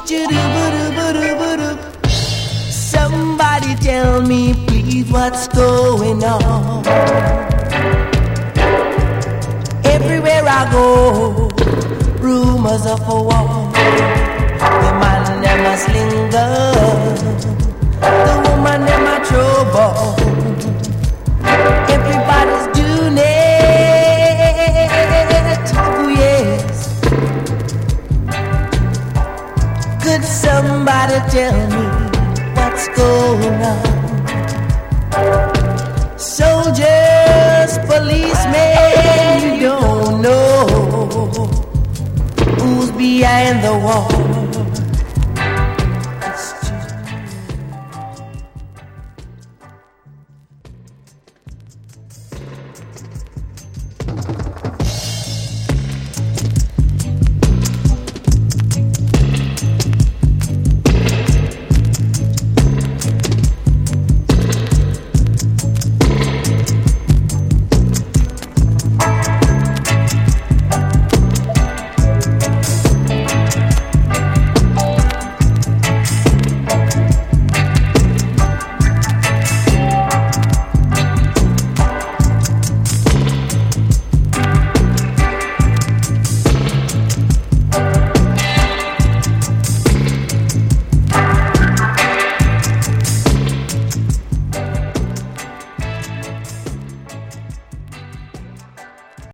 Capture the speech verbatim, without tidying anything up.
Somebody tell me, please, what's going on? Everywhere I go, rumors of a war. The man them a slinger, the woman them a trouble. Everybody's doing it, oh yes. Could somebody tell me what's going on? Soldiers, policemen, you don't know who's behind the wall.